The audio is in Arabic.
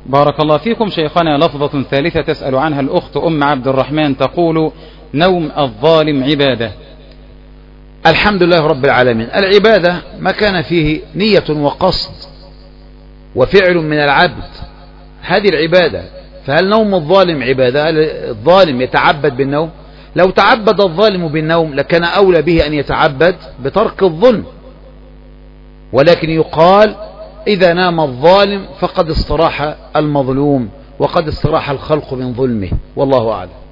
بارك الله فيكم شيخنا. لفظة ثالثة تسأل عنها الأخت أم عبد الرحمن تقول: نوم الظالم عبادة. الحمد لله رب العالمين. العبادة ما كان فيه نية وقصد وفعل من العبد، هذه العبادة. فهل نوم الظالم عبادة؟ هل الظالم يتعبد بالنوم؟ لو تعبد الظالم بالنوم لكان أولى به أن يتعبد بترك الظلم، ولكن يقال إذا نام الظالم فقد استراح المظلوم وقد استراح الخلق من ظلمه، والله أعلم.